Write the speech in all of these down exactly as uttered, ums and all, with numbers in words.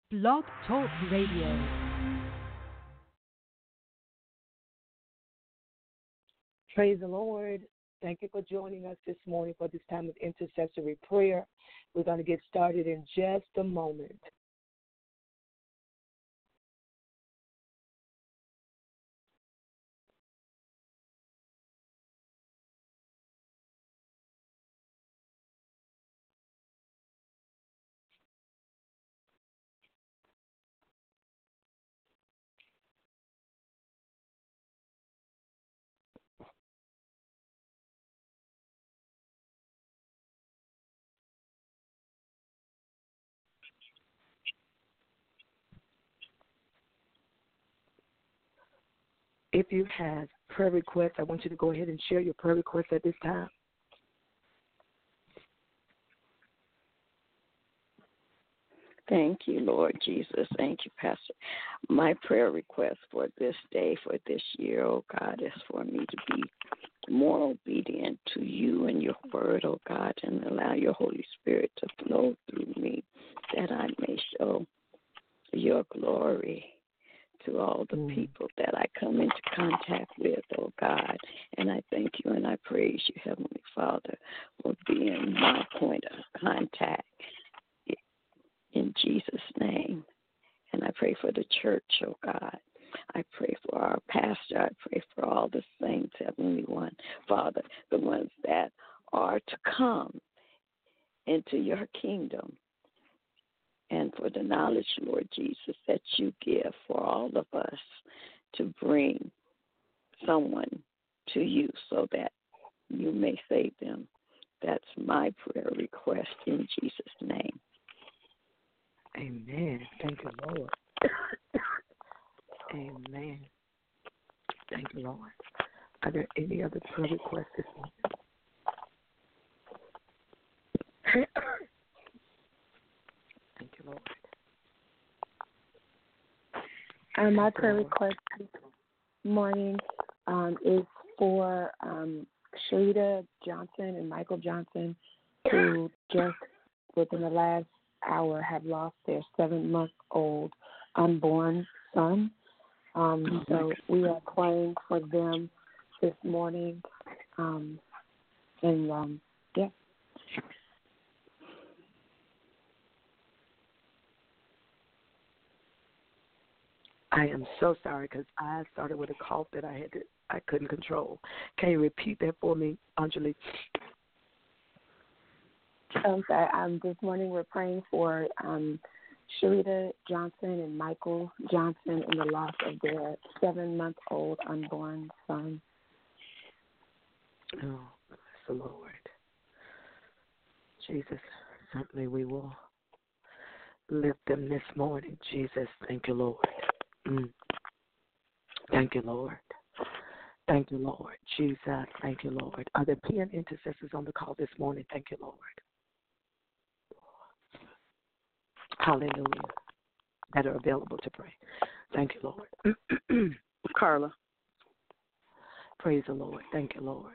Blog Talk Radio. Praise the Lord. Thank you for joining us this morning for this time of intercessory prayer. We're going to get started in just a moment. If you have prayer requests, I want you to go ahead and share your prayer requests at this time. Thank you, Lord Jesus. Thank you, Pastor. My prayer request for this day, for this year, oh God, is for me to be more obedient to you and your word, oh God, and allow your Holy Spirit to flow through me, that I may show your glory to all the Mm. people that I come into contact with, oh God. And I thank you and I praise you, Heavenly Father, for being my point of contact in Jesus' name. And I pray for the church, oh God. I pray for our pastor. I pray for all the saints, Heavenly One, Father, the ones that are to come into your kingdom. And for the knowledge, Lord Jesus, that you give for all of us to bring someone to you so that you may save them. That's my prayer request in Jesus' name. Amen. Thank you, Lord. Amen. Thank you, Lord. Are there any other prayer requests this morning? Thank you, Lord. Um, my prayer request this morning um, is for um, Sharita Johnson and Michael Johnson, who just within the last hour have lost their seven-month-old unborn son. Um, so we are praying for them this morning. Um, and, um, yeah. I am so sorry because I started with a cough that I had to, I couldn't control. Can you repeat that for me, Anjali? Um, so, um, this morning we're praying for um, Sharita Johnson and Michael Johnson in the loss of their seven-month-old unborn son. Oh, bless the Lord. Jesus, certainly we will lift them this morning. Jesus, thank you, Lord. Mm. Thank you, Lord. Thank you, Lord. Jesus, thank you, Lord. Are there P N intercessors on the call this morning? Thank you, Lord. Hallelujah. That are available to pray. Thank you, Lord. Carla. Praise the Lord. Thank you, Lord.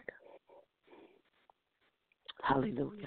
Hallelujah.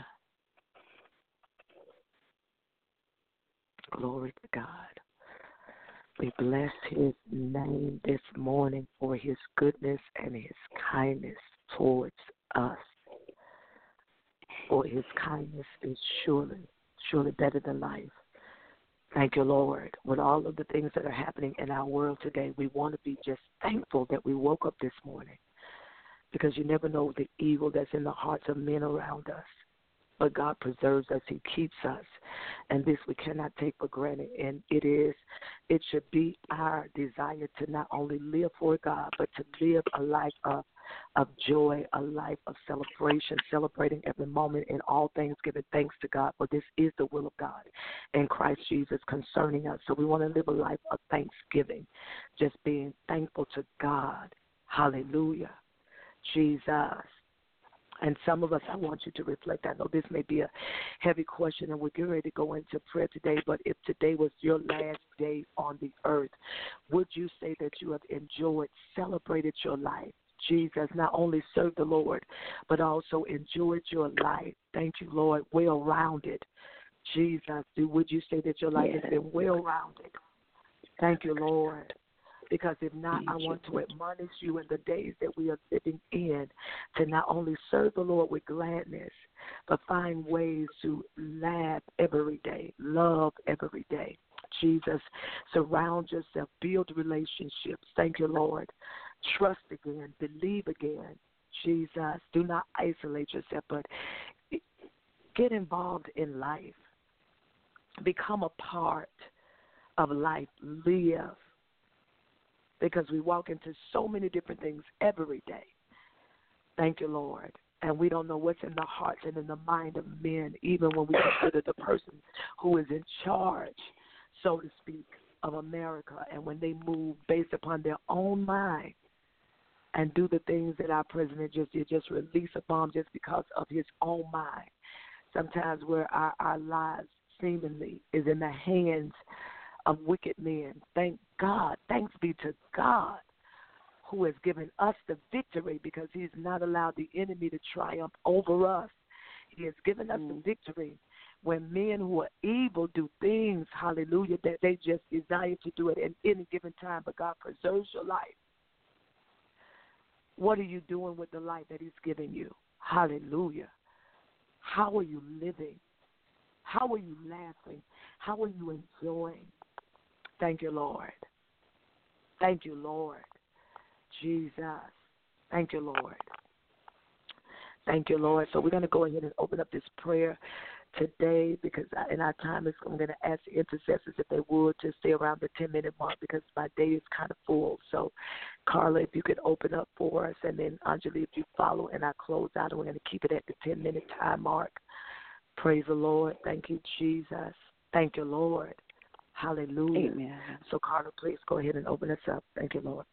Glory to God. We bless his name this morning for his goodness and his kindness towards us. For his kindness is surely, surely better than life. Thank you, Lord. With all of the things that are happening in our world today, we want to be just thankful that we woke up this morning, because you never know the evil that's in the hearts of men around us. But God preserves us. He keeps us. And this we cannot take for granted. And it is, it should be our desire to not only live for God, but to live a life of, of joy, a life of celebration, celebrating every moment in all things, giving thanks to God. For this is the will of God in Christ Jesus concerning us. So we want to live a life of thanksgiving, just being thankful to God. Hallelujah. Jesus. And some of us, I want you to reflect. I know this may be a heavy question, and we're getting ready to go into prayer today, but if today was your last day on the earth, would you say that you have enjoyed, celebrated your life? Jesus, not only served the Lord, but also enjoyed your life. Thank you, Lord, well-rounded. Jesus, would you say that your life Yes. has been well-rounded? Thank you, Lord. Because if not, Thank I want you. to admonish you in the days that we are living in to not only serve the Lord with gladness, but find ways to laugh every day, love every day. Jesus, surround yourself, build relationships. Thank you, Lord. Trust again, believe again. Jesus, do not isolate yourself, but get involved in life. Become a part of life. Live. Because we walk into so many different things every day. Thank you, Lord. And we don't know what's in the hearts and in the mind of men, even when we consider the person who is in charge, so to speak, of America, and when they move based upon their own mind and do the things that our president just did, just release a bomb just because of his own mind. Sometimes where our, our lives seemingly is in the hands of wicked men. Thank God, thanks be to God, who has given us the victory because he's not allowed the enemy to triumph over us. He has given us mm. the victory when men who are evil do things, hallelujah, that they just desire to do it at any given time, but God preserves your life. What are you doing with the life that he's given you? Hallelujah. How are you living? How are you laughing? How are you enjoying? Thank you, Lord. Thank you, Lord. Jesus. Thank you, Lord. Thank you, Lord. So we're going to go ahead and open up this prayer today because in our time, I'm going to ask the intercessors if they would to stay around the ten-minute mark because my day is kind of full. So, Carla, if you could open up for us, and then Anjali, if you follow, and I close out, and we're going to keep it at the ten-minute time mark. Praise the Lord. Thank you, Jesus. Thank you, Lord. Hallelujah. Amen. So, Carla, please go ahead and open us up. Thank you, Lord.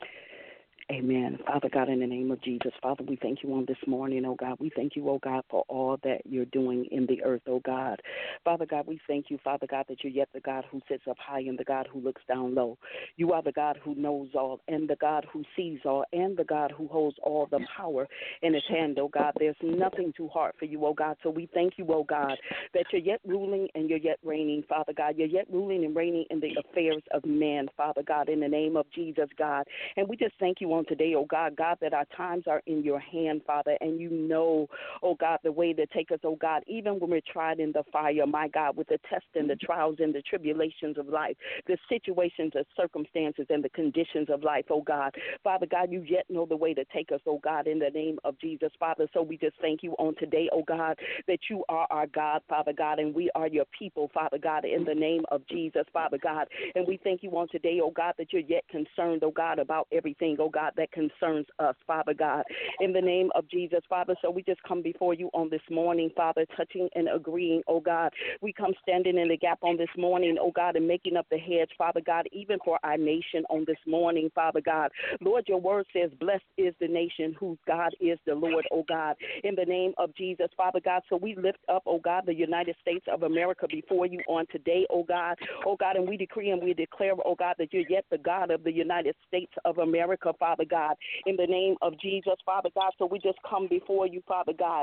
Amen. Father God, in the name of Jesus, Father, we thank you on this morning, oh God. We thank you, oh God, for all that you're doing in the earth, oh God. Father God, we thank you, Father God, that you're yet the God who sits up high and the God who looks down low. You are the God who knows all and the God who sees all and the God who holds all the power in his hand, oh God. There's nothing too hard for you, oh God. So we thank you, oh God, that you're yet ruling and you're yet reigning, Father God. You're yet ruling and reigning in the affairs of men, Father God, in the name of Jesus, God. And we just thank you on today, oh God, God, that our times are in your hand, Father, and you know, oh God, the way to take us, oh God, even when we're tried in the fire, my God, with the tests and the trials and the tribulations of life, the situations, the circumstances, and the conditions of life, oh God. Father God, you yet know the way to take us, oh God, in the name of Jesus, Father. So we just thank you on today, oh God, that you are our God, Father God, and we are your people, Father God, in the name of Jesus, Father God. And we thank you on today, oh God, that you're yet concerned, oh God, about everything, oh God, that concerns us, Father God, in the name of Jesus, Father. So we just come before you on this morning, Father, touching and agreeing, oh God. We come standing in the gap on this morning, oh God, and making up the hedge, Father God, even for our nation on this morning, Father God. Lord, your word says, blessed is the nation whose God is the Lord, oh God, in the name of Jesus, Father God. So we lift up, oh God, the United States of America before you on today, oh God, oh God, and we decree and we declare, oh God, that you're yet the God of the United States of America, Father God, in the name of Jesus, Father God. So we just come before you, Father God,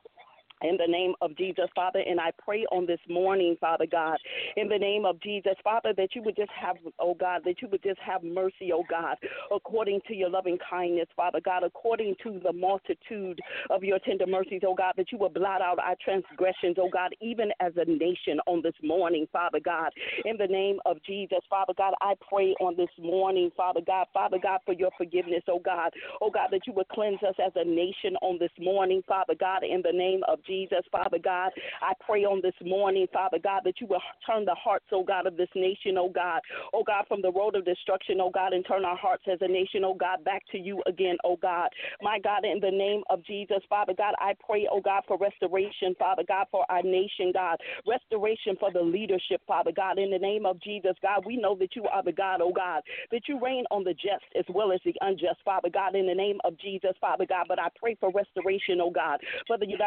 in the name of Jesus, Father, and I pray on this morning, Father God, in the name of Jesus, Father, that you would just have, oh God, that you would just have mercy, oh God, according to your loving kindness, Father God, according to the multitude of your tender mercies, oh God, that you would blot out our transgressions, oh God, even as a nation on this morning, Father God, in the name of Jesus, Father God, I pray on this morning, Father God, Father God, for your forgiveness, oh God, oh God, that you would cleanse us as a nation on this morning, Father God, in the name of Jesus, Father God. I pray on this morning, Father God, that you will turn the hearts, oh God, of this nation, oh God, oh God, from the road of destruction, oh God, and turn our hearts as a nation, oh God, back to you again, oh God. My God, in the name of Jesus, Father God, I pray, oh God, for restoration, Father God, for our nation, God, restoration for the leadership, Father God, in the name of Jesus, God, we know that you are the God, oh God, that you reign on the just as well as the unjust, Father God, in the name of Jesus, Father God, but I pray for restoration, oh God, for the United States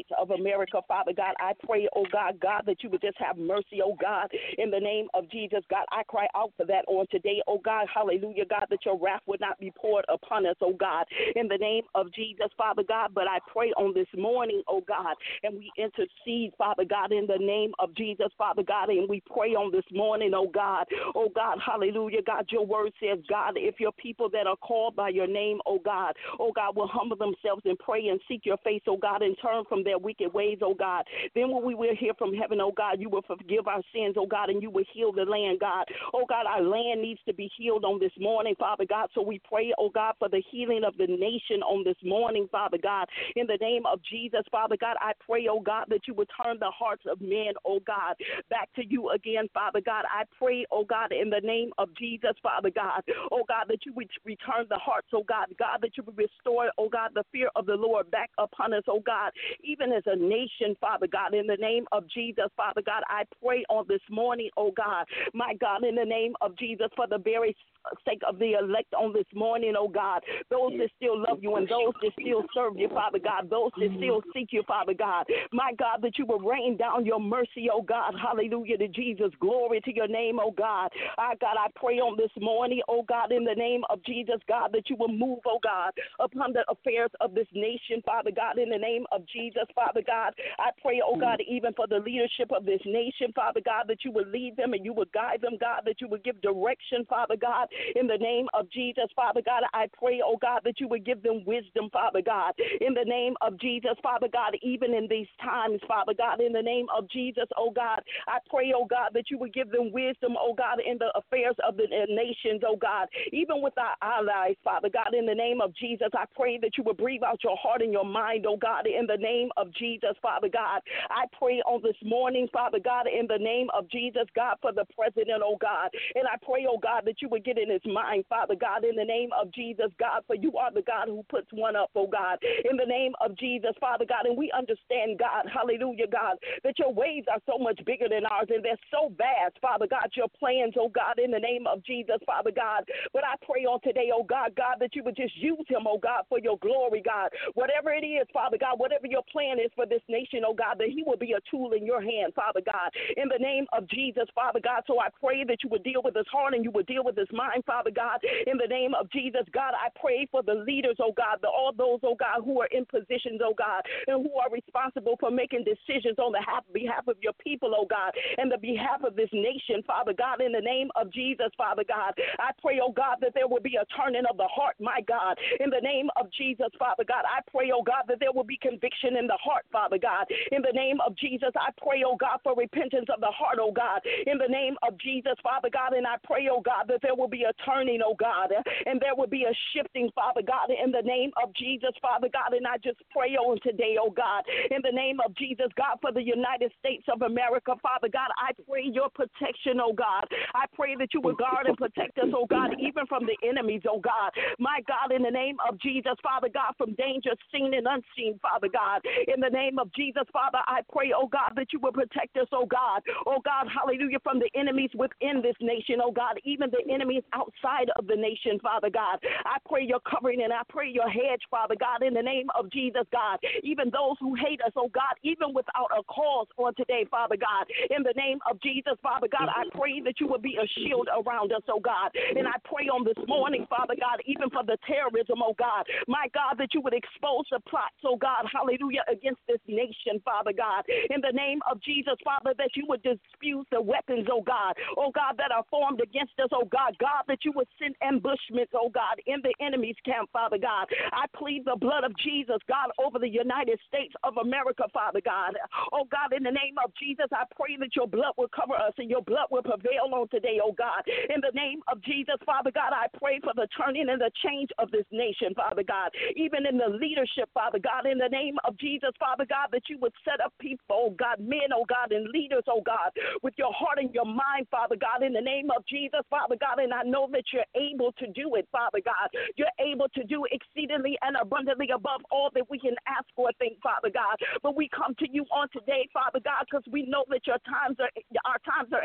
States of America, Father God. I pray, oh God, God, that you would just have mercy, oh God, in the name of Jesus, God. I cry out for that on today, oh God, hallelujah, God, that your wrath would not be poured upon us, oh God, in the name of Jesus, Father God. But I pray on this morning, oh God, and we intercede, Father God, in the name of Jesus, Father God, and we pray on this morning, oh God, oh God, hallelujah, God, your word says, God, if your people that are called by your name, oh God, oh God, will humble themselves and pray and seek your face, oh God, and turn from their wicked ways, oh God, then when we will hear from heaven, oh God, you will forgive our sins, oh God, and you will heal the land, God. Oh God, our land needs to be healed on this morning, Father God, so we pray, oh God, for the healing of the nation on this morning, Father God, in the name of Jesus, Father God. I pray, oh God, that you would turn the hearts of men, oh God, back to you again, Father God. I pray, oh God, in the name of Jesus, Father God, oh God, that you would return the hearts, oh God, God, that you would restore, oh God, the fear of the Lord back upon us, oh God, even as a nation, Father God, in the name of Jesus, Father God. I pray on this morning, oh God, my God, in the name of Jesus, for the very sake of the elect on this morning, oh God, those that still love you and those that still serve you, Father God, those that still seek you, Father God, my God, that you will rain down your mercy, oh God, hallelujah to Jesus, glory to your name, oh God. I, God, I pray on this morning, oh God, in the name of Jesus, God, that you will move, oh God, upon the affairs of this nation, Father God, in the name of Jesus, Father God. I pray, oh God, even for the leadership of this nation, Father God, that you would lead them and you would guide them, God, that you would give direction, Father God, in the name of Jesus, Father God. I pray, oh God, that you would give them wisdom, Father God, in the name of Jesus, Father God, even in these times, Father God, in the name of Jesus, oh God. I pray, oh God, that you would give them wisdom, oh God, in the affairs of the nations, oh God, even with our allies, Father God, in the name of Jesus. I pray that you would breathe out your heart and your mind, oh God, in the name of Jesus, Father God. I pray on this morning, Father God, in the name of Jesus, God, for the president, oh God, and I pray, oh God, that you would get in his mind, Father God, in the name of Jesus, God, for you are the God who puts one up, oh God, in the name of Jesus, Father God, and we understand, God, hallelujah, God, that your ways are so much bigger than ours, and they're so vast, Father God, your plans, oh God, in the name of Jesus, Father God, but I pray on today, oh God, God, that you would just use him, oh God, for your glory, God, whatever it is, Father God, whatever your plan is for this nation, oh God, that he will be a tool in your hand, Father God, in the name of Jesus, Father God, so I pray that you would deal with his heart and you would deal with his mind, Father God, in the name of Jesus, God, I pray for the leaders, oh God, the, all those, oh God, who are in positions, oh God, and who are responsible for making decisions on the behalf, behalf of your people, oh God, and the behalf of this nation, Father God, in the name of Jesus, Father God, I pray, oh God, that there will be a turning of the heart, my God, in the name of Jesus, Father God, I pray, oh God, that there will be conviction in the heart, Father God, in the name of Jesus, I pray, oh God, for repentance of the heart, oh God, in the name of Jesus, Father God, and I pray, oh God, that there will be a turning, oh God, and there will be a shifting, Father God, in the name of Jesus, Father God, and I just pray on today, oh God, in the name of Jesus, God, for the United States of America, Father God, I pray your protection, oh God, I pray that you would guard and protect us, oh God, even from the enemies, oh God, my God, in the name of Jesus, Father God, from danger seen and unseen, Father God, in the name of Jesus, Father, I pray, oh God, that you would protect us, oh God, oh God, hallelujah, from the enemies within this nation, oh God, even the enemies outside of the nation, Father God, I pray your covering and I pray your hedge, Father God, in the name of Jesus, God, even those who hate us, oh God, even without a cause on today, Father God, in the name of Jesus, Father God, I pray that you would be a shield around us, oh God, and I pray on this morning, Father God, even for the terrorism, oh God, my God, that you would expose the plots, oh God, hallelujah, against this nation, Father God, in the name of Jesus, Father, that you would dispute the weapons, oh God, oh God, that are formed against us, oh God, God, that you would send ambushments, oh God, in the enemy's camp, Father God. I plead the blood of Jesus, God, over the United States of America, Father God. Oh God, in the name of Jesus, I pray that your blood will cover us and your blood will prevail on today, oh God. In the name of Jesus, Father God, I pray for the turning and the change of this nation, Father God. Even in the leadership, Father God, in the name of Jesus, Father God, that you would set up people, oh God, men, oh God, and leaders, oh God, with your heart and your mind, Father God, in the name of Jesus, Father God, and I know that you're able to do it, Father God. You're able to do exceedingly and abundantly above all that we can ask or think, Father God. But we come to you on today, Father God, because we know that your times are our times are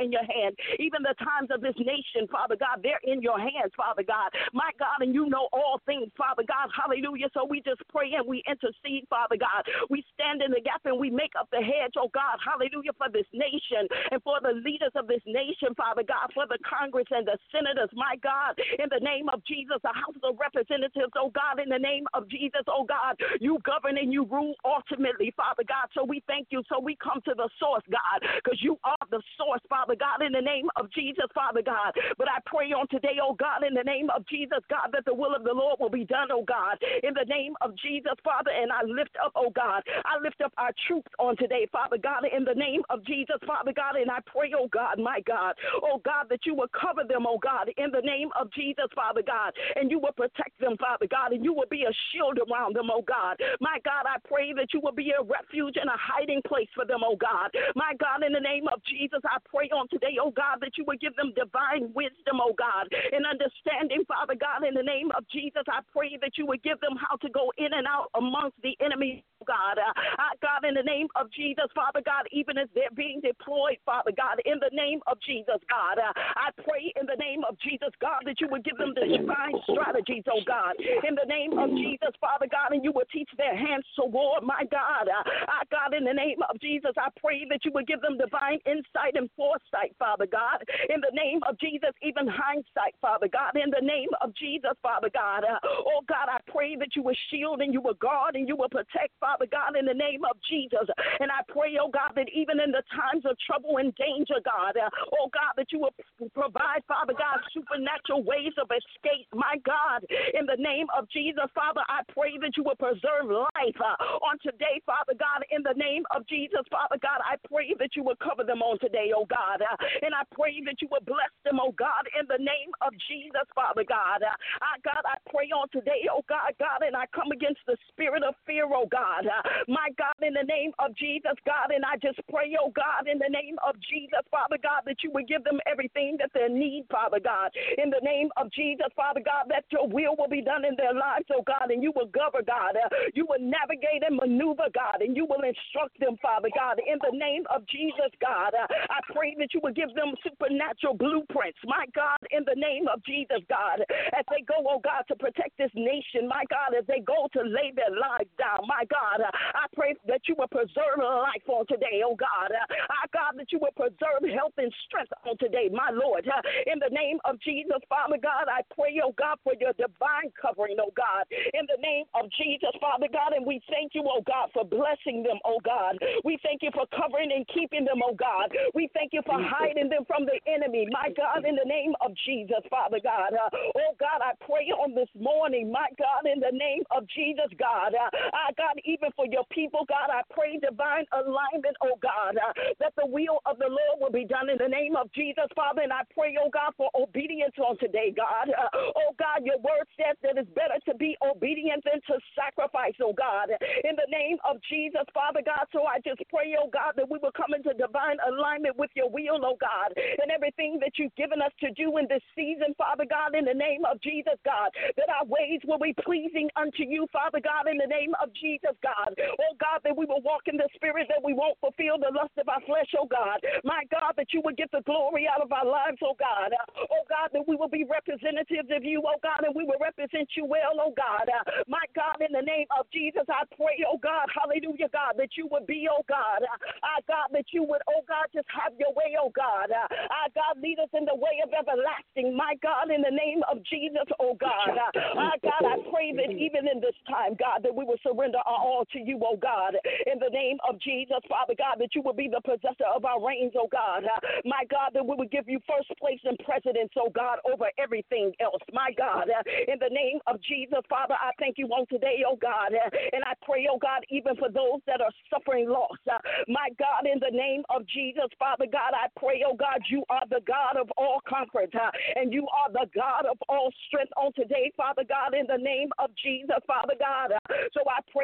in your hand. Even the times of this nation, Father God, they're in your hands, Father God. My God, and you know all things, Father God. Hallelujah. So we just pray and we intercede, Father God. We stand in the gap and we make up the hedge, oh God. Hallelujah, for this nation and for the leaders of this nation, Father God, for the Congress and the senators, my God, in the name of Jesus, the House of Representatives, oh God, in the name of Jesus, oh God, you govern and you rule ultimately, Father God. So we thank you. So we come to the source, God, because you are the source, Father God, in the name of Jesus, Father God. But I pray on today, oh God, in the name of Jesus, God, that the will of the Lord will be done, oh God, in the name of Jesus, Father. And I lift up, oh God, I lift up our troops on today, Father God, in the name of Jesus, Father God. And I pray, oh God, my God, oh God, that you will cover them, oh God, in the name of Jesus, Father God, and you will protect them, Father God, and you will be a shield around them, oh God. My God, I pray that you will be a refuge and a hiding place for them, oh God. My God, in the name of Jesus, I pray on today, oh God, that you will give them divine wisdom, oh God, and understanding, Father God, in the name of Jesus. I pray that you would give them how to go in and out amongst the enemy, God. Uh, uh, God, in the name of Jesus, Father God, even as they're being deployed, Father God, in the name of Jesus, God, uh, I pray in the name of Jesus, God, that you would give them the divine strategies, oh God, in the name of Jesus, Father God, and you would teach their hands to war, my God. Uh, uh, God, in the name of Jesus, I pray that you would give them divine insight and foresight, Father God, in the name of Jesus, even hindsight, Father God, in the name of Jesus, Father God. Uh, oh God, I pray that you would shield and you would guard and you would protect, Father God, in the name of Jesus. And I pray, oh God, that even in the times of trouble and danger, God, uh, oh God, that you will provide, Father God, supernatural ways of escape, my God, in the name of Jesus, Father. I pray that you will preserve life uh, on today, Father God, in the name of Jesus, Father God. I pray that you will cover them on today, oh God, uh, and I pray that you will bless them, oh God, in the name of Jesus, Father God. Uh, I, God, I pray on today, oh God, God, and I come against the spirit of fear, oh God, uh, my God, in the name of Jesus, God, and I just pray, oh God, in the name of Jesus, Father God, that you would give them everything that they need, Father God, in the name of Jesus, Father God, that your will will be done in their lives, oh God, and you will govern, God, uh, you will navigate and maneuver, God, and you will instruct them, Father God, in the name of Jesus, God. uh, I pray that you would give them supernatural blueprints, my God, in the name of Jesus, God, as they go, oh God, to protect this nation, my God, as they go to lay their lives down, my God, uh, I pray that you will preserve life on today, oh God, uh, I, God, that you will preserve health and strength on today, my Lord, uh, in the name of Jesus, Father God, I pray, oh God, for your divine covering, oh God, in the name of Jesus, Father God, and we thank you, oh God, for blessing them, oh God, we thank you for covering and keeping them, oh God, we thank you for hiding them from the enemy, my God, in the name of Jesus, Father God, uh, oh God, I pray on this morning, my God, in the name of Jesus, God, uh, uh, God, even for your people, God, I pray divine alignment, oh God, uh, that the will of the Lord will be done in the name of Jesus, Father, and I pray, oh God, for obedience on today, God, uh, oh God, your word says that it's better to be obedient than to sacrifice, oh God, in the name of Jesus, Father God, so I just pray, oh God, that we will come into divine alignment with your will, oh God, and everything that you've given us to do in this season, Father God, in the name of Jesus, God, that our ways will be pleasing unto you, Father God, in the name of Jesus, God, oh God, that we will walk in the spirit, that we won't fulfill the lust of our flesh, oh God, my God, that you will get the glory out of our lives, oh God, oh God, that we will be representatives of you, oh God, and we will represent you well, oh God, my God, in the name of Jesus, I pray, oh God, hallelujah, God, that you would be, oh God, I God, that you would, oh God, just have your way, oh God, I God, lead us in the way of everlasting, my God, in the name of Jesus, oh God, I God, I pray that even in this time, God, that we will surrender our all to you, oh God, in the name of Jesus, Father God, that you will be the possessor of our reigns, oh God, my God, that we will give you first place in precedence, oh God, over everything else, my God, in the name of Jesus, Father, I thank you on today, oh God, and I pray, oh God, even for those that are suffering loss, my God, in the name of Jesus, Father God, I pray, oh God, you are the God of all comfort, and you are the God of all strength on today, Father God, in the name of Jesus, Father God, so I pray, oh God,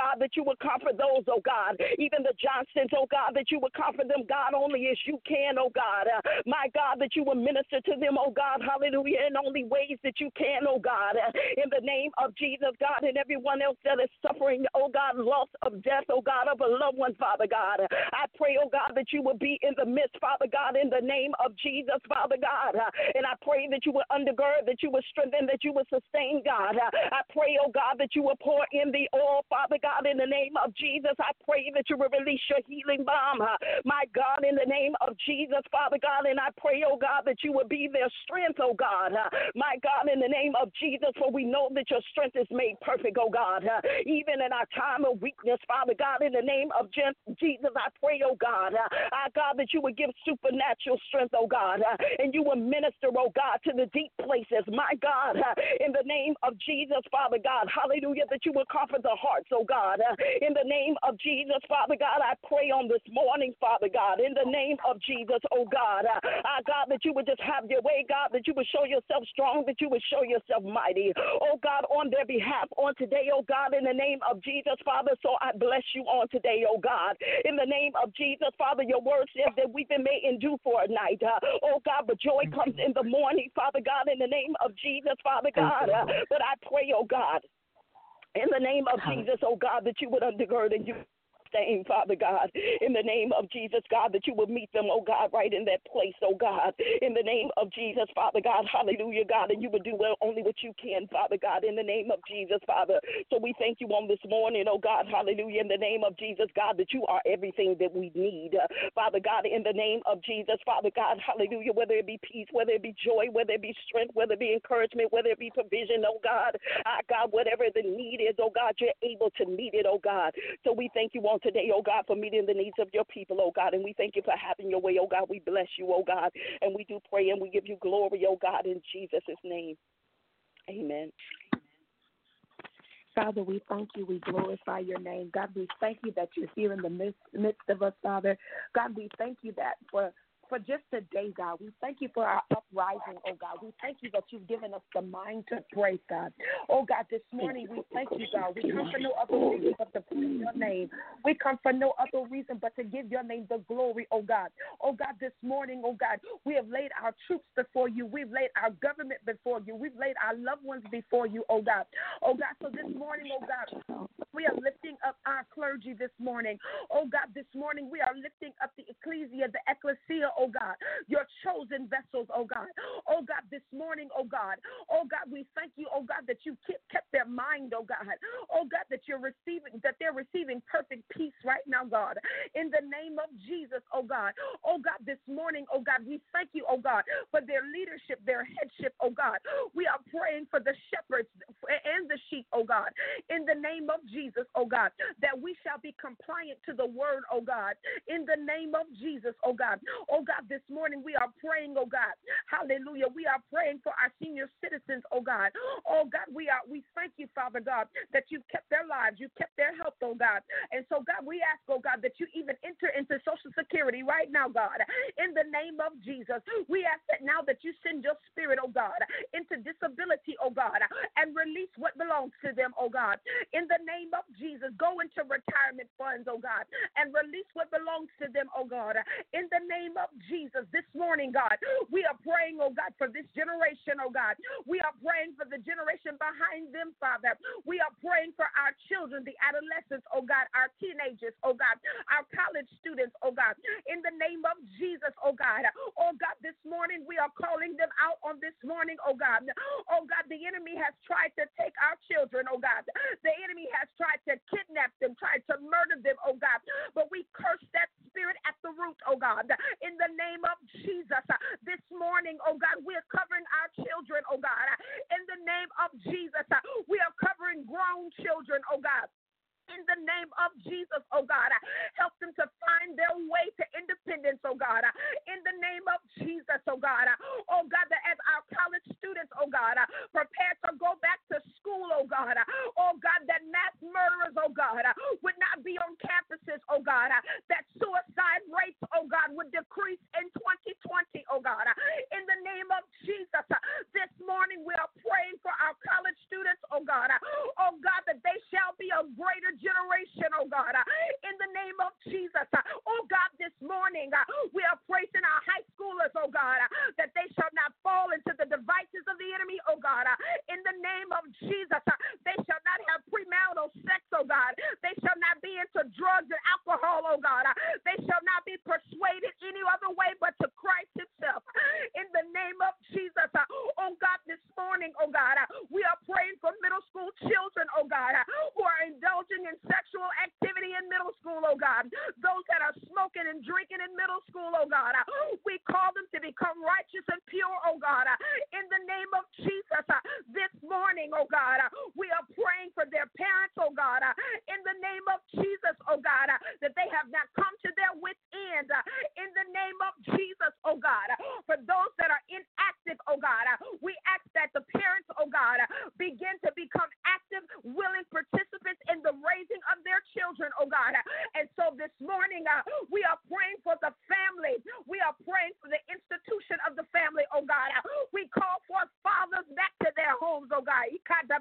God, that you would comfort those, oh God, even the Johnsons, oh God, that you would comfort them, God, only as you can, oh God. Uh, my God, that you would minister to them, oh God, hallelujah, in only ways that you can, oh God, uh, in the name of Jesus, God, and everyone else that is suffering, oh God, loss of death, oh God, of a loved one, Father God. I pray, oh God, that you would be in the midst, Father God, in the name of Jesus, Father God. Uh, and I pray that you would undergird, that you would strengthen, that you would sustain, God. Uh, I pray, oh God, that you would pour in the oil, Father God, in the name of Jesus. I pray that you would release your healing balm, uh, my God, in the name of Jesus, Father God. And I pray, oh God, that you would be their strength, oh God, uh, my God, in the name of Jesus, for we know that your strength is made perfect, oh God, uh, even in our time of weakness, Father God, in the name of Jesus, I pray, oh God, uh, uh, God, that you would give supernatural strength, oh God, uh, and you would minister, oh God, to the deep places, my God, uh, in the name of Jesus, Father God, hallelujah, that you would comfort the hearts, oh God, uh, in the name of Jesus, Father God, I pray on this morning, Father God, in the name of Jesus, oh God, uh, uh, God, that you would just have your way, God, that you would show yourself strong, that you would show yourself mighty, oh God, on their behalf on today, oh God, in the name of Jesus, Father, so I bless you on today, oh God, in the name of Jesus, Father, your word says that weeping may endure for a night, uh, oh God, but joy comes in the morning, Father God, in the name of Jesus, Father God, uh, but I pray, oh God, in the name of Jesus, oh God, that you would undergird and you sustain, Father God, in the name of Jesus, God, that you will meet them, oh God, right in that place, oh God, in the name of Jesus, Father God, hallelujah, God, and you will do well only what you can, Father God, in the name of Jesus, Father. So we thank you on this morning, oh God, hallelujah, in the name of Jesus, God, that you are everything that we need, uh, Father God, in the name of Jesus, Father God, hallelujah, whether it be peace, whether it be joy, whether it be strength, whether it be encouragement, whether it be provision, oh God, uh, God, whatever the need is, oh God, you're able to meet it, oh God. So we thank you on today, oh God, for meeting the needs of your people, oh God, and we thank you for having your way, oh God. We bless you, oh God, and we do pray and we give you glory, oh God, in Jesus' name. Amen. Father, we thank you. We glorify your name. God, we thank you that you're here in the midst, midst of us, Father. God, we thank you that for For just today, God, we thank you for our uprising, oh God. We thank you that you've given us the mind to pray, God. Oh God, this morning we thank you, God. We come for no other reason but to praise your name. We come for no other reason but to give your name the glory, oh God. Oh God, this morning, oh God, we have laid our troops before you. We've laid our government before you. We've laid our loved ones before you, oh God. Oh God, so this morning, oh God, we are lifting up our clergy this morning. Oh God, this morning we are lifting up the ecclesia, the ecclesia, oh God, your chosen vessels, oh God. Oh God, this morning, oh God. Oh God, we thank you, oh God, that you kept their mind, oh God. Oh God, that you're receiving, that they're receiving perfect peace right now, God. In the name of Jesus, oh God. Oh God, this morning, oh God, we thank you, oh God, for their leadership, their headship, oh God. We are praying for the shepherds and the sheep, oh God. In the name of Jesus, oh God, that we shall be compliant to the word, oh God. In the name of Jesus, oh God. Oh God, this morning we are praying, oh God. Hallelujah. We are praying for our senior citizens, oh God. Oh God, we are we thank you, Father God, that you've kept their lives, you've kept their health, oh God. And so, God, we ask, oh God, that you even enter into Social Security right now, God. In the name of Jesus, we ask that now that you send your spirit, oh God, into disability, oh God, and release what belongs to them, oh God. In the name of Jesus, go into retirement funds, oh God, and release what belongs to them, oh God. In the name of Jesus, this morning, God, we are praying, oh God, for this generation, oh God. We are praying for the generation behind them, Father. We are praying for our children, the adolescents, oh God, our teenagers, oh God, our college students, oh God. In the name of Jesus, oh God. Oh God, this morning we are calling them out on this morning, oh God. Oh God, the enemy has tried to take our children, oh God. The enemy has tried to kidnap them, tried to murder them, oh God. But we curse that spirit at the root, oh God. In the name of Jesus, this morning, oh God, we are covering our children, oh God. In the name of Jesus, we are covering grown children, oh God. In the name of Jesus, oh God, help them to find their way to independence, oh God. In the name of Jesus, oh God. Oh God, that as our college students, oh God, prepare to go back to school, oh God. Oh God, that mass murderers, oh God, would not be on campuses, oh God. That suicide rates, oh God, would decrease in twenty twenty, oh God. In the name of Jesus, this morning we are praying for our college students, oh God. Oh God, that they shall be a greater generation become righteous and pure, oh God, uh, in the name of Jesus. Uh, this morning, oh God, uh, we are praying for their parents, oh God, uh, in the name of Jesus, oh God, uh, that they have not come to their wits' end, uh, in the name of Jesus, oh God. Uh, for those that are inactive, oh God, uh, we ask that the parents, oh God, uh, begin to become active, willing participants in the raising of their children, oh God. Uh, and so this morning, uh, we are praying for the family. We are praying for the institution of the family, oh God. Uh, we call for fathers back to their homes, oh God.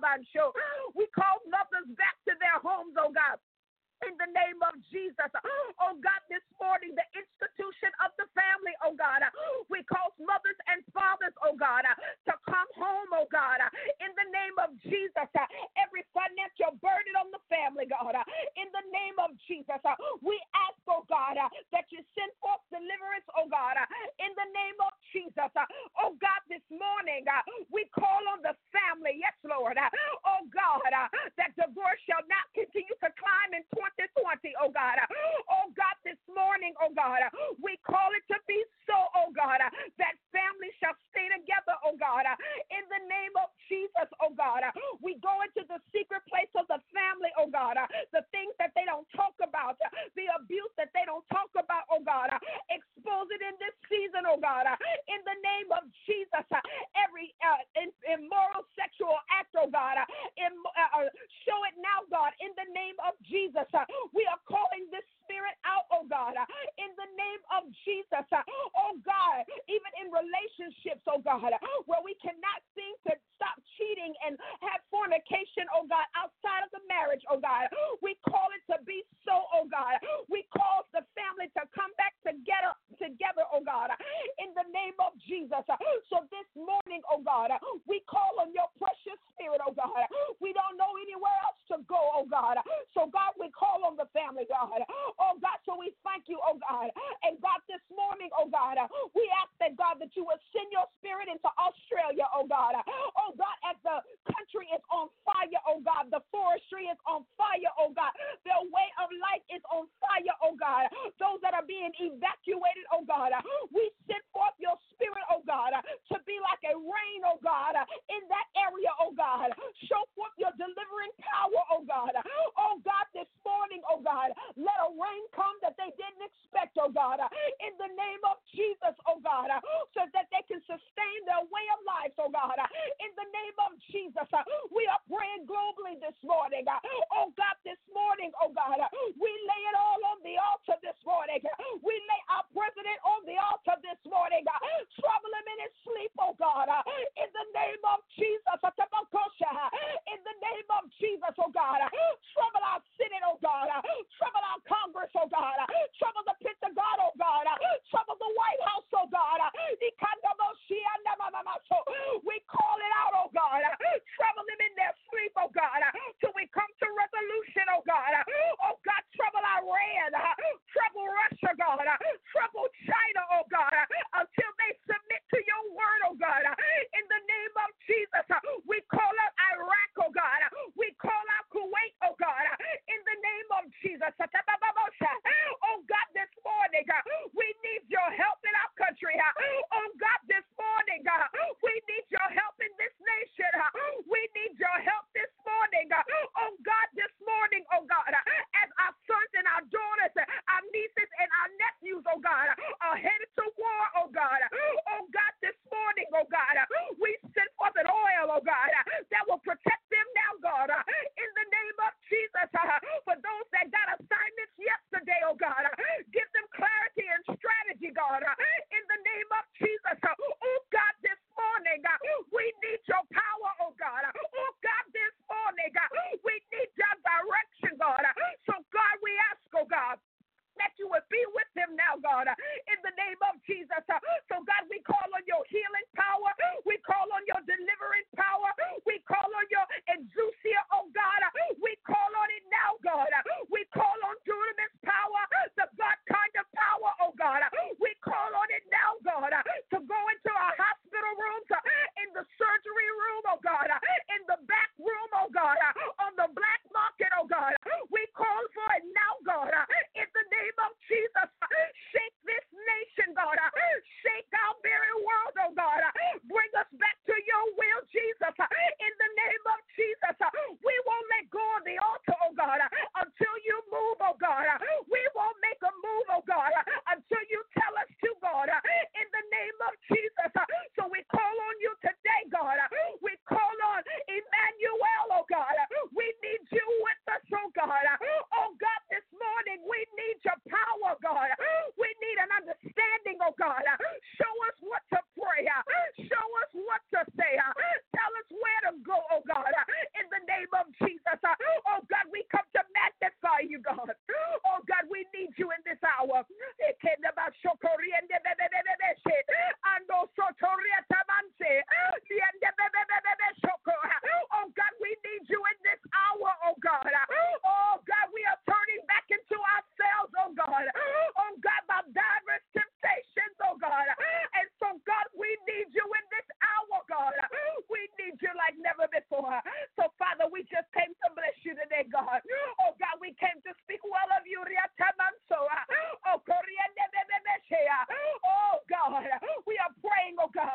We call mothers back to their homes, oh God. In the name of Jesus, oh God, this morning, the institution of the family, oh God, we call mothers and fathers, oh God, to come home, oh God, in the name of Jesus. Every financial burden on the family, God, in the name of Jesus, we ask, oh God, that you send forth deliverance, oh God, in the name of Jesus. Oh God, this morning, we call on the family, yes, Lord, oh God, that divorce shall not continue to climb in twenty twenty, oh God. Oh God, this morning, oh God, we call it to be so, oh God, that family shall stay together, oh God, in the name of Jesus, oh God. We go into the secret place of the family, oh God, the things that they don't talk about, the abuse that they don't talk about, oh God, expose it in this season, oh God, in the name of Jesus. Every uh, immoral sexual act, oh God, Im- uh, show it now, God, in the name of Jesus. We are calling this spirit out, oh God, in the name of Jesus. Oh God, even in relationships, oh God, where we cannot seem to stop cheating and have fornication, oh God, outside of the marriage, oh God, we call it to be so, oh God. We call the family to come back together, together, oh God, in the name of Jesus. So this morning, oh God, we call on your precious spirit, oh God. We don't know anywhere else to go, oh God. So God, we call on the family, God. Oh God, so we thank you, oh God. And God, this morning, oh God, we ask that, God, that you will send your spirit into Australia, oh God. Oh God, as the country is on fire, oh God, the forestry is on fire, oh God. Their way of life is on fire, oh God. Those that are being evacuated, oh God, we send forth your spirit, oh God, to be like a rain, oh God, in that area, oh God. Show forth your delivering power, oh God. Oh God, this morning, oh God, let a rain come that they didn't expect, oh God, in the name of Jesus, oh God, so that they can sustain their way of life, oh God, in the name of Jesus. We are praying globally this morning. Oh God, this morning, oh God, we lay it all on the altar this morning. We lay our president on the altar this morning.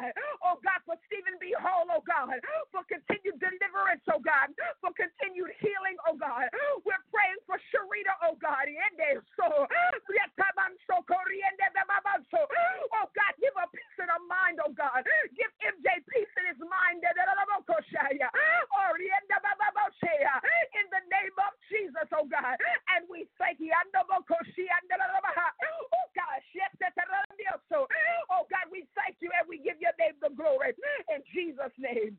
God. Oh, God, for Stephen B. Hall, oh, God, for continued deliverance, oh, God, for continued healing, oh, God. We're praying for Sharita, oh, God. So, oh, God, give her peace in her mind, oh, God. Give M J peace in his mind. In the name of Jesus, oh, God. And we thank you. Oh, God. Oh, God, we thank you and we give your name the glory. In Jesus' name.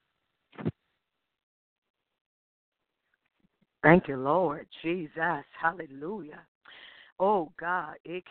Thank you, Lord Jesus. Hallelujah. Oh, God.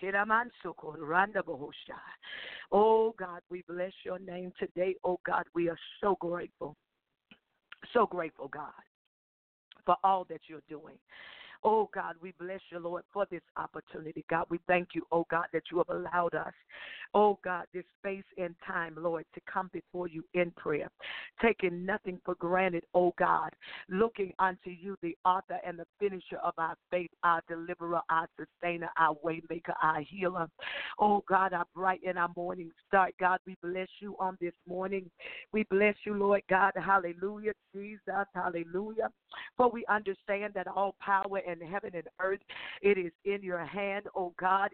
Oh, God, we bless your name today. Oh, God, we are so grateful. So grateful, God, for all that you're doing. Oh, God, we bless you, Lord, for this opportunity. God, we thank you, oh, God, that you have allowed us, oh, God, this space and time, Lord, to come before you in prayer, taking nothing for granted, oh, God, looking unto you, the author and the finisher of our faith, our deliverer, our sustainer, our way maker, our healer. Oh, God, our bright and our morning start. God, we bless you on this morning. We bless you, Lord God. Hallelujah, Jesus. Hallelujah. For we understand that all power in heaven and earth, it is in your hand, oh God.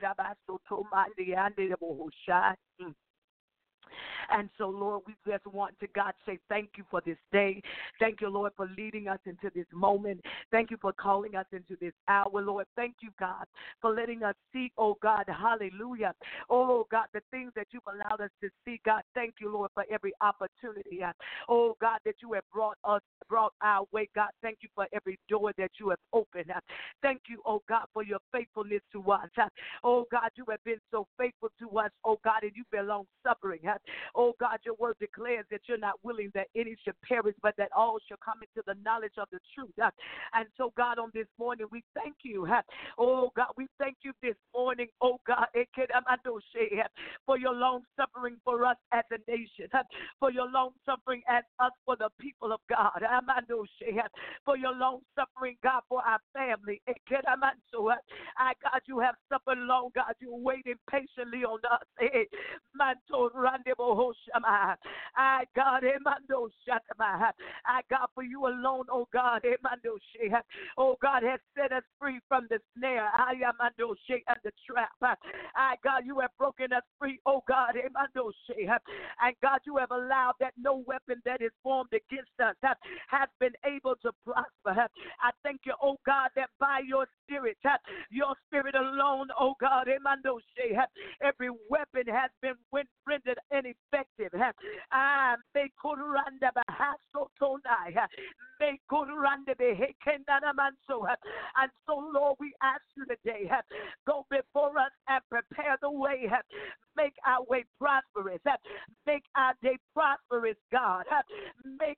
And so, Lord, we just want to, God, say thank you for this day. Thank you, Lord, for leading us into this moment. Thank you for calling us into this hour, Lord. Thank you, God, for letting us see, oh, God, hallelujah. Oh, God, the things that you've allowed us to see, God, thank you, Lord, for every opportunity. Oh, God, that you have brought us, brought our way. God, thank you for every door that you have opened. Thank you, oh, God, for your faithfulness to us. Oh, God, you have been so faithful to us, oh, God, and you've been long-suffering. Oh, God, your word declares that you're not willing that any should perish, but that all shall come into the knowledge of the truth. And so, God, on this morning, we thank you. Oh, God, we thank you this morning, oh, God, for your long suffering for us as a nation, for your long suffering as us for the people of God, for your long suffering, God, for our family. I, God, you have suffered long, God, you're waiting patiently on us. I, God, I, God, for you alone, oh God, oh God, has set us free from the snare, I am and the trap. I, God, you have broken us free, oh God, and God, you have allowed that no weapon that is formed against us has been able to prosper. I thank you, oh God, that by your spirit, your spirit alone, oh God, every weapon has been rendered ineffective. Ah, and so, Lord, we ask you today, go before us and prepare the way. Make our way prosperous. Make our day prosperous, God. Make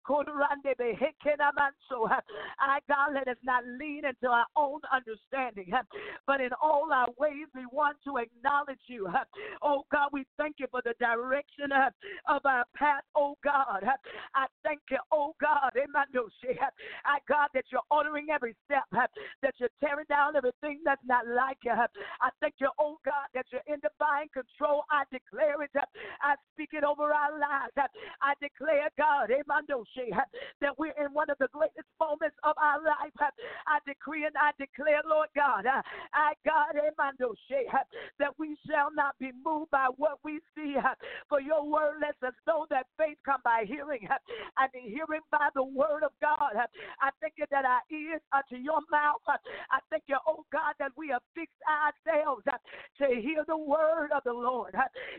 I, God, let us not lean into our own understanding, but in all our ways we want to acknowledge you. Oh, God, we thank you for the direction of our path, oh, God. I thank you, oh, God, I, God, that you're ordering every step, that you're tearing down everything that's not like you. I thank you, oh, God, that you're in divine control. I declare it. I speak it over our lives. I declare, God, that we're in one of the greatest moments of our life. I decree and I declare, Lord God, I, God, that we shall not be moved by what we see. For your word lets us know that faith comes by hearing, and the hearing by the word of God. I thank you that our ears are to your mouth. I thank you, oh God, that we have fixed ourselves to hear the word of the Lord.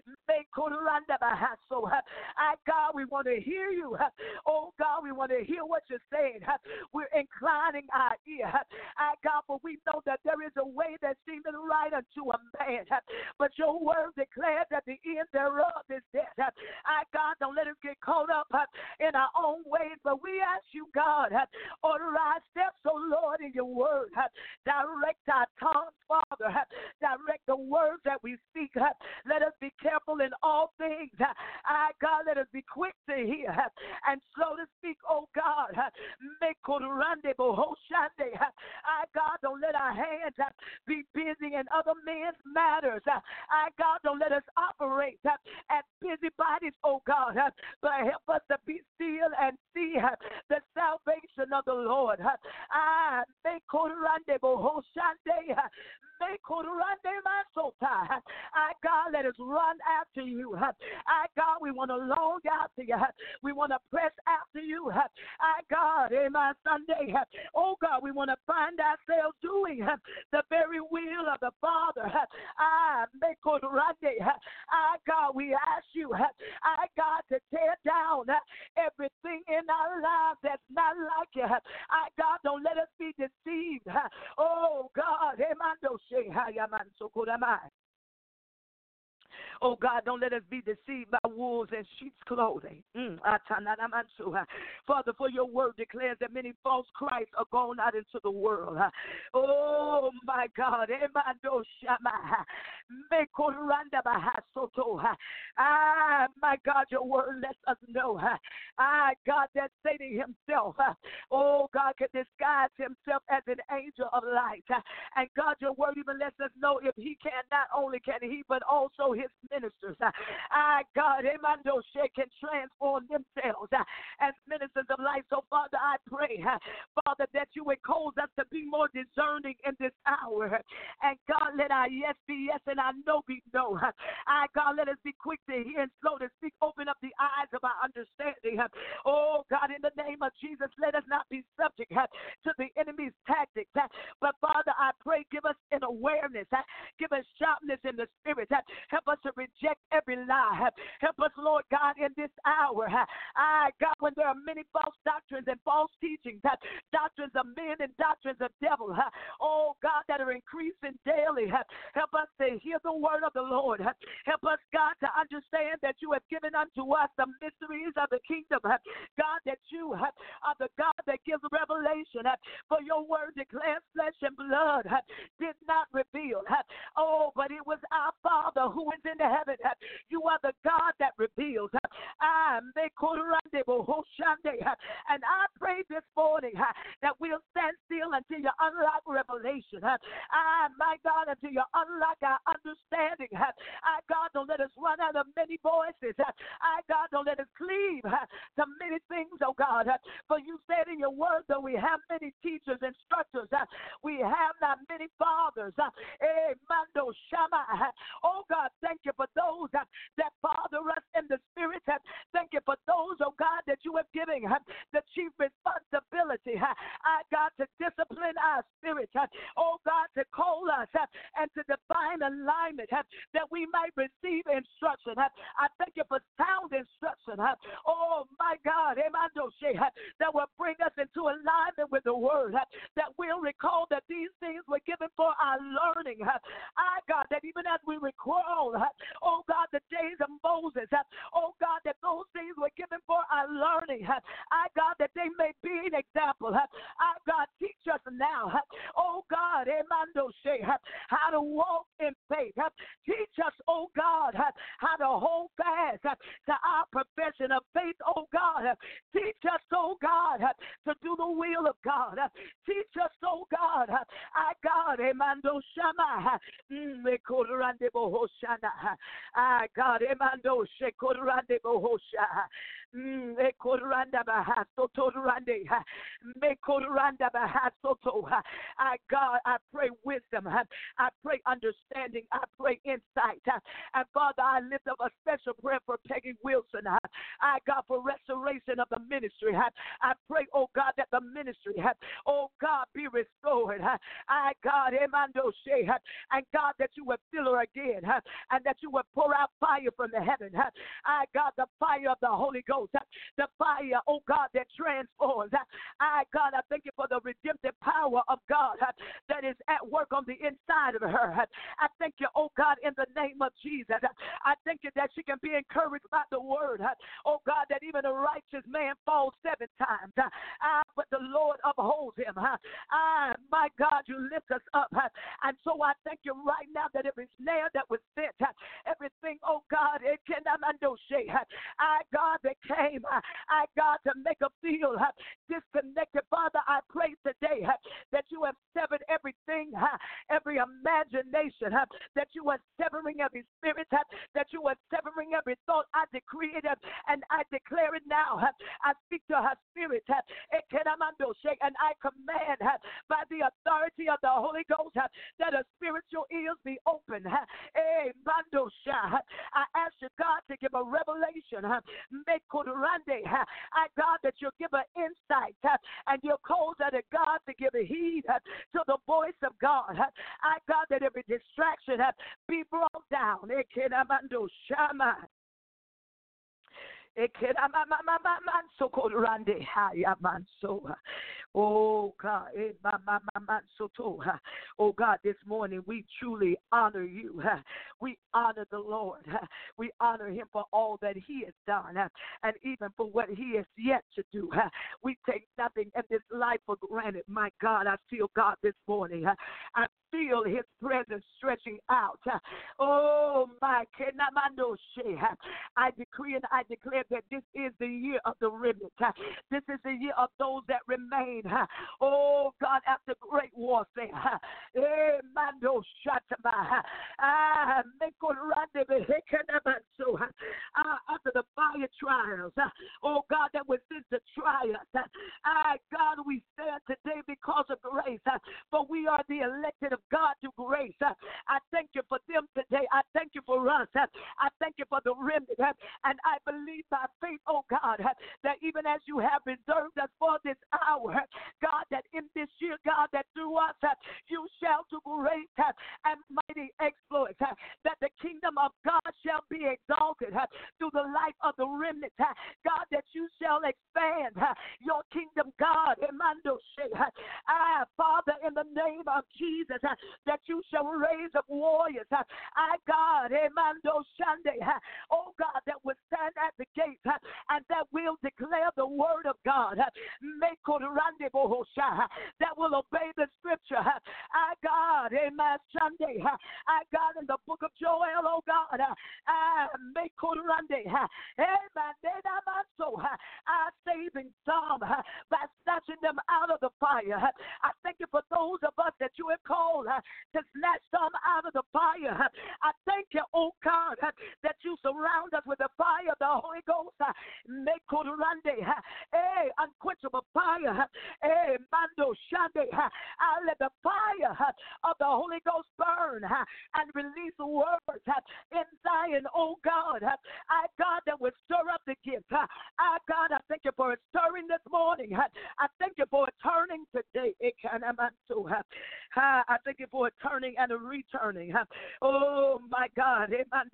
I, God, we want to hear you. Oh God, we want to hear what you're saying. We're inclining our ear. I, God, for we know that there is a way that seemeth right unto a man, but your word declares that the end thereof is death. I, God, don't let us get caught up in our own ways, but we ask you, God, order our steps, oh Lord, in your word. Direct our tongues, Father. Direct the words that we speak. Let us be careful in all things. I, God, let us be quick to hear and slow to speak, oh God. I, God, don't let our hands uh, be busy in other men's matters. Uh, I, God, don't let us operate uh, as busybodies, oh God, uh, but help us to be still and see uh, the salvation of the Lord. Uh, I make Korande Bohoshande. I, God, let us run after you. I, God, we want to long after you. We want to press after you. I, God, amen, Sunday. Oh, God, we want to find ourselves doing the very will of the Father. I, I, God, we ask you, I, God, to tear down everything in our lives that's not like you. I, God, don't let us be deceived. Oh, God, amen. Oh, God, don't let us be deceived by wolves in sheep's clothing. Mm. Father, for your word declares that many false Christs are gone out into the world. Oh, my God. Ah, my God, your word lets us know. Ah, God, that Satan himself, oh, God, can disguise himself as an angel of light. And God, your word even lets us know if he can, not only can he, but also his ministers. Ah, God, Emando can transform themselves as ministers of light. So, Father, I pray, Father, that you would cause us to be more discerning in this hour. And God, let our yes be yes and our no be no. Ah, God, let us be quick to hear and slow to speak. Open up the eyes of our understanding. Oh, God, in the name of Jesus, let us not be subject to the enemy's tactics. But, Father, I pray, give us an awareness. Give us sharpness in the spirit. Help us to reject every lie. Help us, Lord God, in this hour. I, God, when there are many false doctrines and false teachings, doctrines of men and doctrines of devil, oh, God, that are increasing daily. Help us to hear the word of the Lord. Help us, God, to understand that you have given unto us the mysteries of the kingdom. God, that you are the God that gives revelation. For your word declares flesh and blood did not reveal. Oh, but it was our Father who is in the heaven. You are the God that reveals. And I pray this morning that we'll stand still until you unlock revelation. Ah, my God, until you unlock our understanding. I, God, don't let us run out of many voices. I, God, don't let us cleave to many things, oh God. For you said in your word that we have many teachers, instructors. We have not many fathers. Oh God, thank you for those that father us in the spirit. Thank you for those, oh God, that you have given the chief responsibility. I, God, to discipline our spirit. Oh God, to call us and to define alignment that we might receive instruction. I thank you for sound instruction. Oh my God, that will bring us into alignment with the word. That we'll recall that these things were given for our learning. I, God, that even as we recall, oh God, the days of Moses, oh God, that those things were given for our learning. I, God, that they may be an example. I, God, teach us now, oh God, how to walk in faith. Teach us, oh God, how to hold fast to our profession of faith, oh God. Teach us, oh God, to do the will of God. Teach us, oh God, I, God, Emando Shama, Mekorande Bohoshana, I, God, Emando Shekorande Bohosha, Mekoranda Bahaso Torande, Mekoranda Bahasoto. I, God, I pray wisdom, I pray understanding, I pray insight. And Father, I lift up a special prayer for Peggy Wilson. I, God, for restoration of the ministry. I pray, oh God, that the ministry, oh God, be restored. I, God, Emando She, and God, that you will fill her again, and that you will pour out fire from the heaven. I, God, the fire of the Holy Ghost, the fire, oh God, that transforms. I, God, I thank you for the redemptive power of God that is at work on the inside of her. I thank you, oh God, in the name of Jesus. I thank you that she can be encouraged by the word. Oh God, that even a righteous man falls seven times. Ah, but the Lord upholds him. Ah, my God, you lift us up. And so I thank you right now that every snare that was sent, everything, oh God, it cannot shake. I, God, that came, I, God, to make a feel disconnected. Father, I pray today that you have severed everything, every imagination, that you are severing every spirit, that you are severing every thought. I decree it and I declare it now. I speak to her spirit, and I command by the authority of the Holy Ghost that her spiritual ears be open. I ask you, God, to give a revelation. I, God, that you'll give her insight and you'll cause her, God, to give a heed to the voice of God. I, God, that every distraction be brought down. Oh God, oh God, this morning we truly honor you. We honor the Lord. We honor him for all that he has done and even for what he has yet to do. We take nothing in this life for granted. My God, I feel God this morning. I feel his presence stretching out. Oh my, I decree and I declare that this is the year of the remnant. This is the year of those that remain. Oh God, after great warfare. After the fire trials. Oh God, that was since the trials. God, we stand today because of grace. For we are the elected of God through grace. I thank you for them today. I thank you for us. I thank you for the remnant. And I believe by faith, oh God, that even as you have reserved us for this hour, God, that in this year, God, that through us, you shall do great and mighty exploits, that the kingdom of God shall be exalted through the life of the remnant. God, that you shall expand your kingdom, God. Ah, Father, in the name of Jesus, that you shall raise up warriors. I, God, oh God, that will stand at the gate and that will declare the word of God. That will obey the scripture. I, God, amen. Sunday, I, God, in the book of Joel, oh God, I make Amen. I saving some by snatching them out of the fire. I thank you for those of us that you have called to snatch some out of the fire. I thank you, oh God, that you surround us with the fire of the Holy Ghost. Make a unquenchable fire. Eh, Mando Shande. I let the fire of the Holy Ghost burn and release the words in Zion, oh God. I, God, that will stir up the gift. I, God, I thank you for a stirring this morning. I thank you for a turning today. I thank you for a turning and a returning. Oh my God.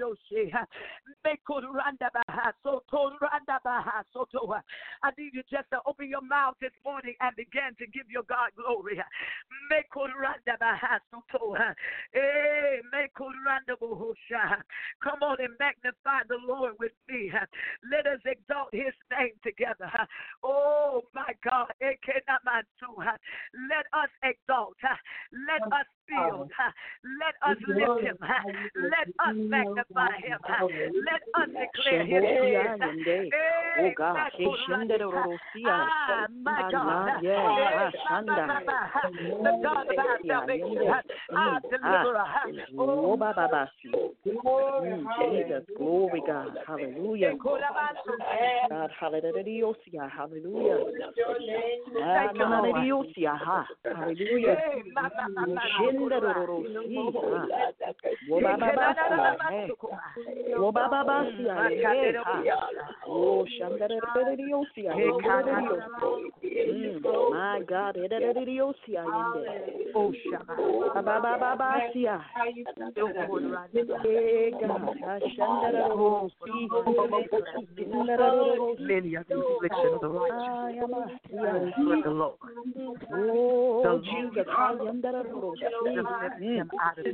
I need you just to open your mouth this morning and begin to give your God glory. Come on and magnify the Lord with me. Let us exalt his name together. Oh my God. Let us exalt. Let us build. Let us lift him. Let us magnify him. Let us declare his praise. Oh God. Ah, my God. The God of our salvation. Our deliverer. Oh, Jesus. Glory, God. Hallelujah. God, hallelujah. Hallelujah. Hallelujah. Hallelujah. Oh, My God, oh Shabbat, Baba Baba Sia, many of the affliction of the righteous, but the Lord, oh Jesus, him out of the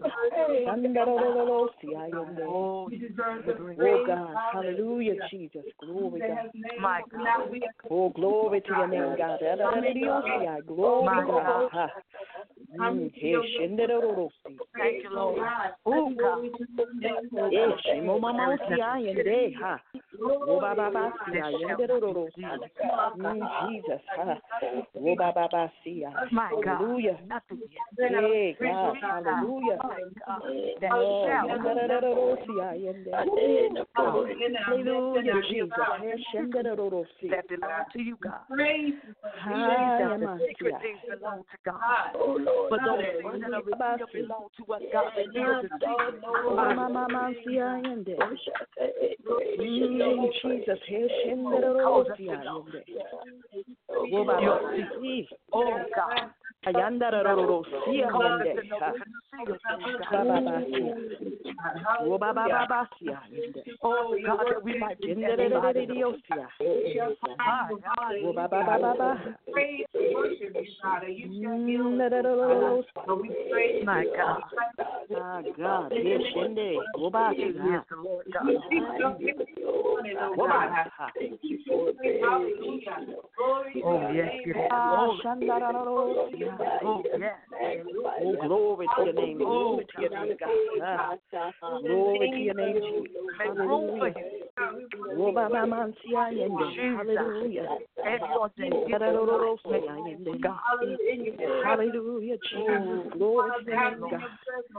oh, oh God, hallelujah, Jesus, glory God, my God, oh glory to your name, God, glory God. Mm, thank you, Lord. Oh God, yes, Mama Sia ha. Oh Baba Sia Jesus, ha. Oh Baba Sia. My God, hallelujah. nothing Hey God, hallelujah. that Oh, hallelujah, Jesus. that belong to you, God. Hallelujah. The secret things belong to God. But those things that are revealed belong to us, God. Reveal to Jesus. Oh God. Ayandara roro sia yende oh baba baba sia yende oh God, that we might be yende sia oh baba baba my God, my God, yes yende oh baba sia the Lord God, oh yes, oh yes, oh glory to your name, glory to your name, God, glory to your name, Jesus, hallelujah. Oh baba man sia yende, hallelujah. God, hallelujah, Jesus, glory to your name, God.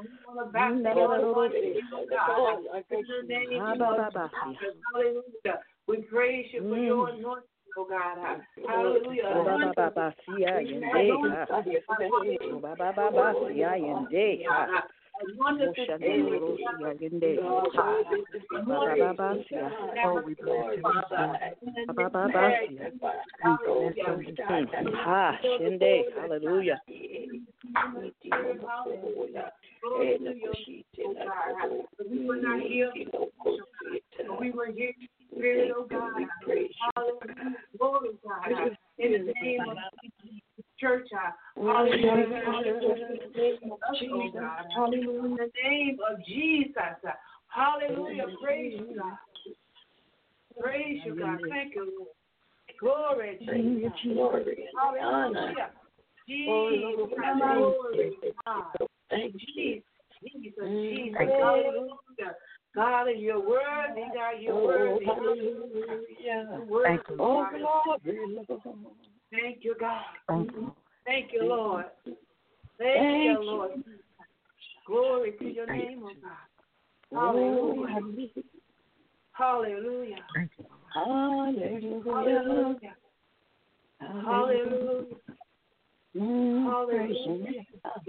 We praise you for your anointing, oh God. Hallelujah. Oh baba baba sia yende, oh baba baba sia yende, oh shandoro sia yende, baba baba sia, oh we bless you, baba baba sia, ha shende, hallelujah. We were not here. We were here. Spirit, oh God, hallelujah, glory God, in the name of the church, hallelujah, in the name of Jesus, hallelujah, praise you, God, praise you, God, thank you, Lord, glory, Jesus, hallelujah, Jesus, glory, God, thank you, Jesus, Jesus, hallelujah. God, you're worthy, God, you're worthy. Hallelujah. Thank you, Lord. Thank you, God. Thank you, Lord. Thank you, Lord. Glory to your name, oh God. Hallelujah. Hallelujah. Hallelujah. Hallelujah. Hallelujah.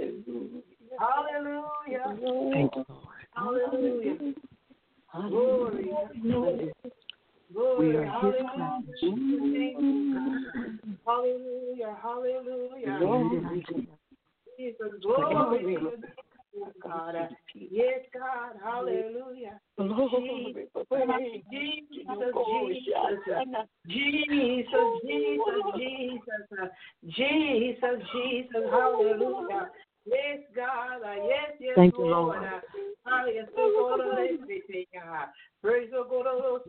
Hallelujah. Thank you, Lord. Hallelujah. Glory. Glory. We are His Hallelujah. Hallelujah. Hallelujah. Jesus. Glory. God. Yes, God. Hallelujah. Jesus. Jesus. Jesus. Jesus. Jesus. Jesus. Hallelujah. Yes, God. Yes, yes, thank you, Lord. Lord. Hallelujah. Praise the Lord.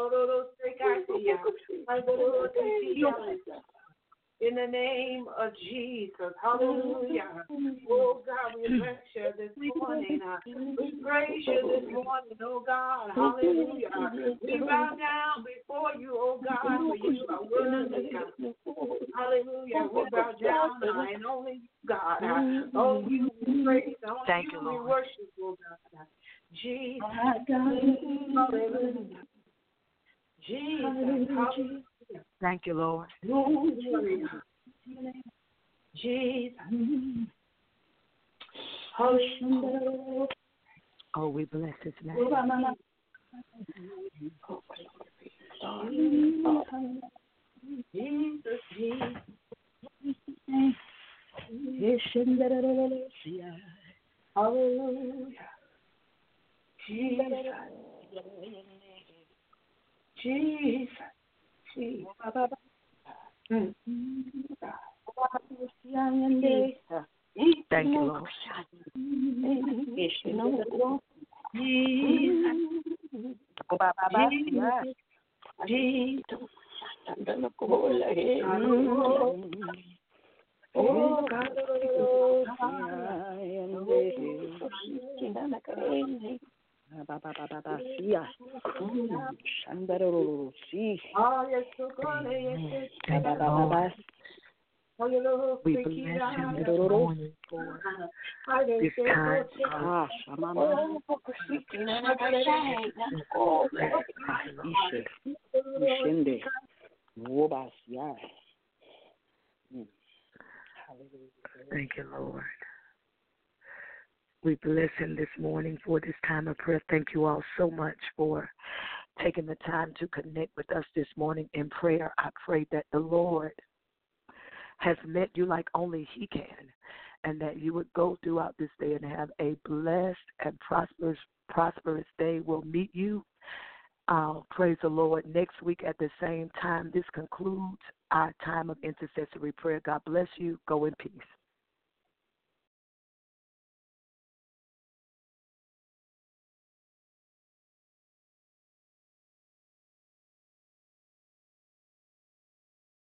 In the name of Jesus. Hallelujah. Oh, God, we bless you this morning. We praise you this morning, oh, God. Hallelujah. We bow down before you, oh, God, for you are worthy. Hallelujah. We bow down and only you, God. Oh, you we praise. Only thank you you, we Lord. worship, oh, God. Jesus. Hallelujah. Jesus. Hallelujah. Thank you, Lord. Jesus. Hallelujah. Oh, we bless his name. Jesus, Jesus. Hallelujah. Jesus. Jesus. Jesus. Mm. Thank you, Lord. Jesus. Oh, God. We bless you this morning for this time. Thank you, Lord. We bless him this morning for this time of prayer. Thank you all so much for taking the time to connect with us this morning in prayer. I pray that the Lord has met you like only he can, and that you would go throughout this day and have a blessed and prosperous prosperous day. We'll meet you, uh, praise the Lord, next week at the same time. This concludes our time of intercessory prayer. God bless you. Go in peace.